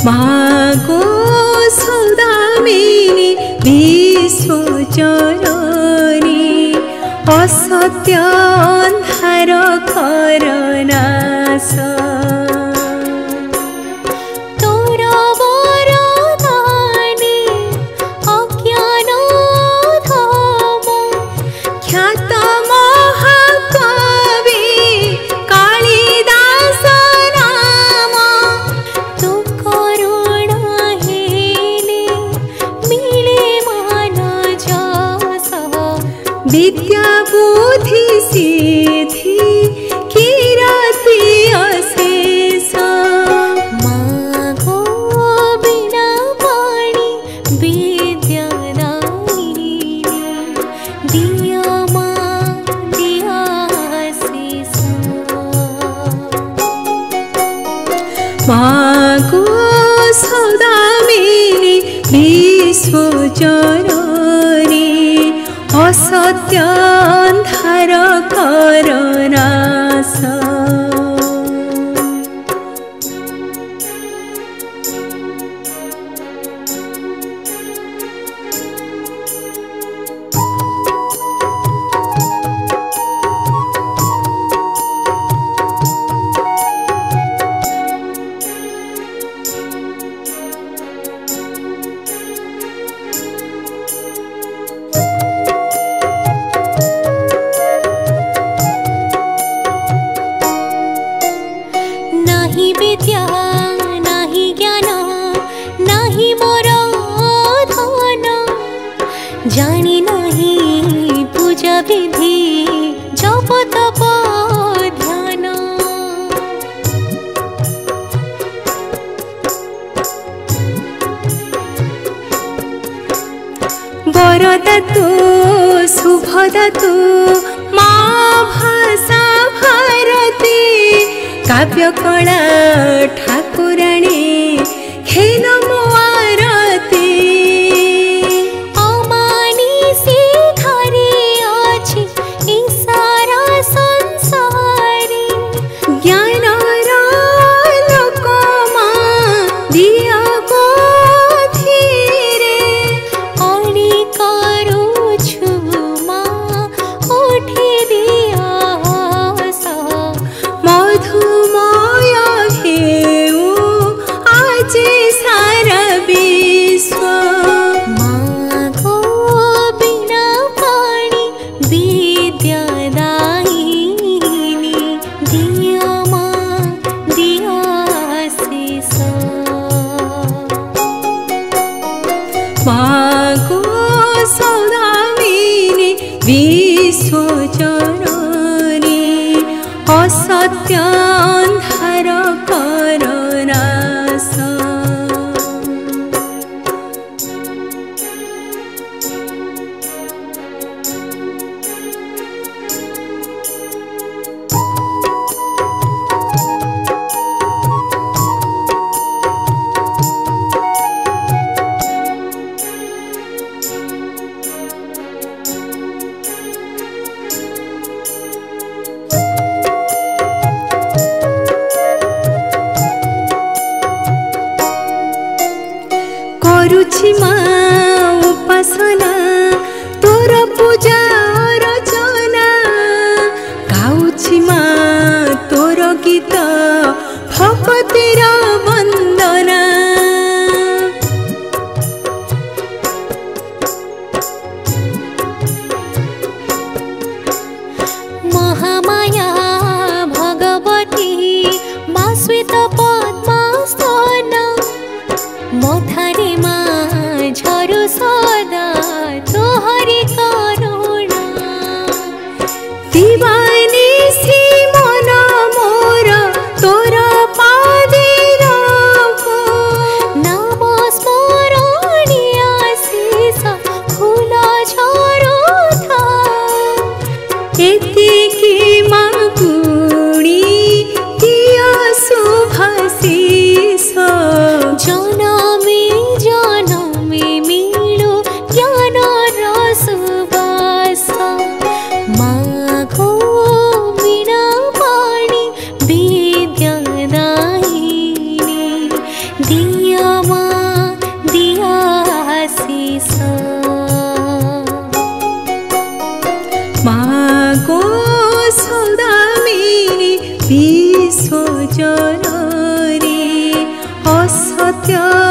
मागो सौदामिनी विश्वचरणी असत्य अन्धार कर नाश विद्या बुद्धि सिद्धि कीरति अशेष मागो बिना पाणी विद्या दायिनी दिया मां दिया शेष मागो सौदामिनी विश्वचरणी असत्य अन्धार कर नाश नाही विद्या नाही ज्ञान नाही मोर धन जानी नाही पूजा विधि जप तप ध्यान वरदातु शुभदातु मां भाषा भारती काव्य कला ठाकुराणी खेल मो आरती अमानिसी घरे अछि ई सारा संसारी ज्ञान लोक मां दिया गोधीरे अणि करुछु मां उठी दिया मधुमय घेऊ आज सा सत्य